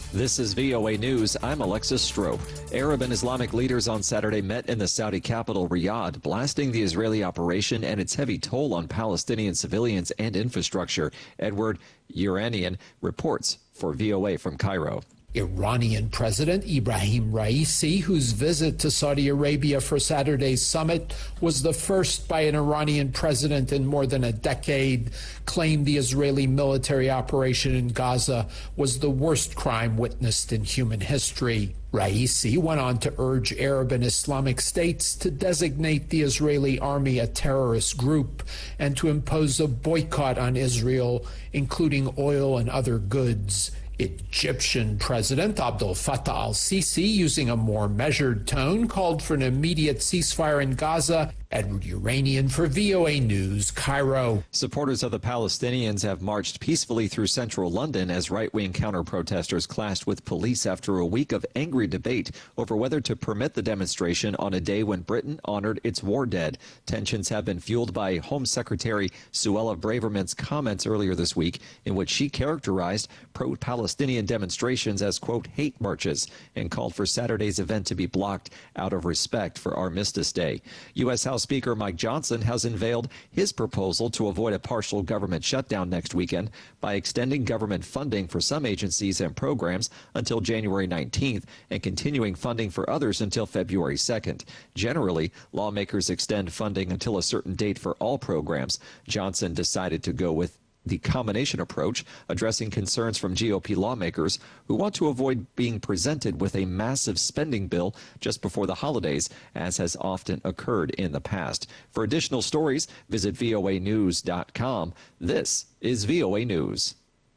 This is VOA News. I'm Alexis Strope. Arab and Islamic leaders on Saturday met in the Saudi capital, Riyadh, blasting the Israeli operation and its heavy toll on Palestinian civilians and infrastructure. Edward Yeranian reports for VOA from Cairo. Iranian President Ibrahim Raisi, whose visit to Saudi Arabia for Saturday's summit was the first by an Iranian president in more than a decade, claimed the Israeli military operation in Gaza was the worst crime witnessed in human history. Raisi went on to urge Arab and Islamic states to designate the Israeli army a terrorist group and to impose a boycott on Israel, including oil and other goods. Egyptian President Abdel Fattah al-Sisi, using a more measured tone, called for an immediate ceasefire in Gaza. Edward Yeranian for VOA News, Cairo. Supporters of the Palestinians have marched peacefully through central London as right-wing counter-protesters clashed with police after a week of angry debate over whether to permit the demonstration on a day when Britain honored its war dead. Tensions have been fueled by Home Secretary Suella Braverman's comments earlier this week, in which she characterized pro-Palestinian demonstrations as, quote, hate marches, and called for Saturday's event to be blocked out of respect for Armistice Day. U.S. House Speaker Mike Johnson has unveiled his proposal to avoid a partial government shutdown next weekend by extending government funding for some agencies and programs until January 19th and continuing funding for others until February 2nd. Generally, lawmakers extend funding until a certain date for all programs. Johnson decided to go with the combination approach, addressing concerns from GOP lawmakers who want to avoid being presented with a massive spending bill just before the holidays, as has often occurred in the past. For additional stories, visit voanews.com. This is VOA News.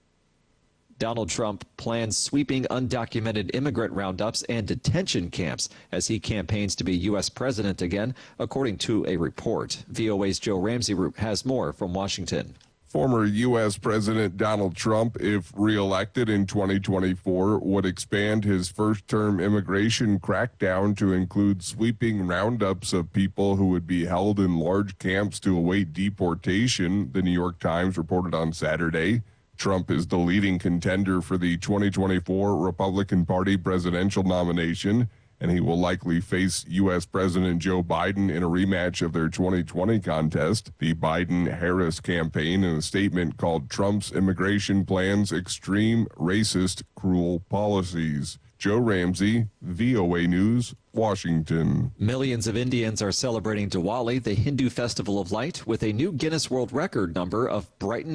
Donald Trump plans sweeping undocumented immigrant roundups and detention camps as he campaigns to be U.S. president again, according to a report. VOA's Joe Ramsey has more from Washington. Former U.S. President Donald Trump, if reelected in 2024, would expand his first-term immigration crackdown to include sweeping roundups of people who would be held in large camps to await deportation, the New York Times reported on Saturday. Trump is the leading contender for the 2024 Republican Party presidential nomination, and he will likely face U.S. President Joe Biden in a rematch of their 2020 contest. The Biden-Harris campaign, in a statement, called Trump's immigration plans extreme, racist, cruel policies. Joe Ramsey, VOA News, Washington. Millions of Indians are celebrating Diwali, the Hindu festival of light, with a new Guinness World Record number of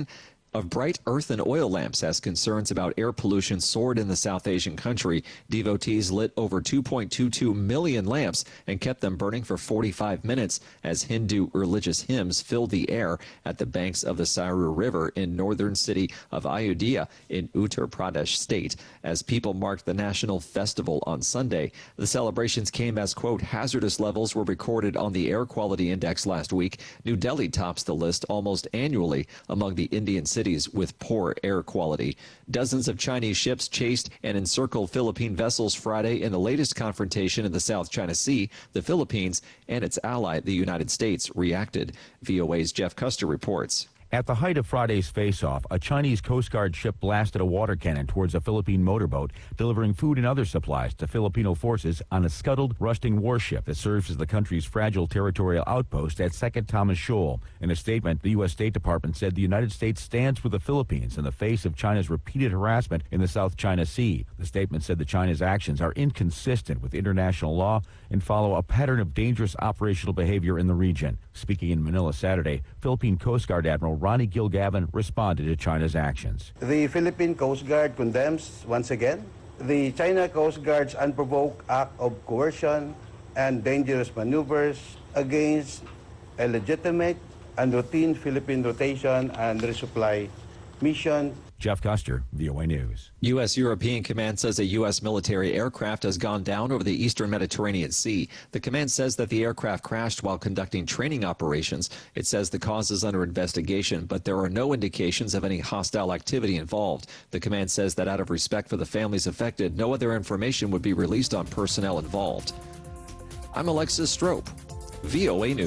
bright earth and oil lamps as concerns about air pollution soared in the South Asian country. Devotees lit over 2.22 million lamps and kept them burning for 45 minutes as Hindu religious hymns filled the air at the banks of the Saru River in northern city of Ayodhya in Uttar Pradesh state. As people marked the national festival on Sunday, the celebrations came as, quote, hazardous levels were recorded on the air quality index last week. New Delhi tops the list almost annually among the Indian cities with poor air quality. Dozens of Chinese ships chased and encircled Philippine vessels Friday in the latest confrontation in the South China Sea. The Philippines and its ally, the United States, reacted. VOA's Jeff Custer reports. At the height of Friday's face-off, a Chinese Coast Guard ship blasted a water cannon towards a Philippine motorboat, delivering food and other supplies to Filipino forces on a scuttled, rusting warship that serves as the country's fragile territorial outpost at Second Thomas Shoal. In a statement, the U.S. State Department said the United States stands with the Philippines in the face of China's repeated harassment in the South China Sea. The statement said that China's actions are inconsistent with international law and follow a pattern of dangerous operational behavior in the region. Speaking in Manila Saturday, Philippine Coast Guard Admiral Ronnie Gilgavin responded to China's actions. The Philippine Coast Guard condemns once again the China Coast Guard's unprovoked act of coercion and dangerous maneuvers against a legitimate and routine Philippine rotation and resupply mission. Jeff Custer, VOA News. U.S. European Command says a U.S. military aircraft has gone down over the eastern Mediterranean Sea. The command says that the aircraft crashed while conducting training operations. It says the cause is under investigation, but there are no indications of any hostile activity involved. The command says that out of respect for the families affected, no other information would be released on personnel involved. I'm Alexis Strope, VOA News.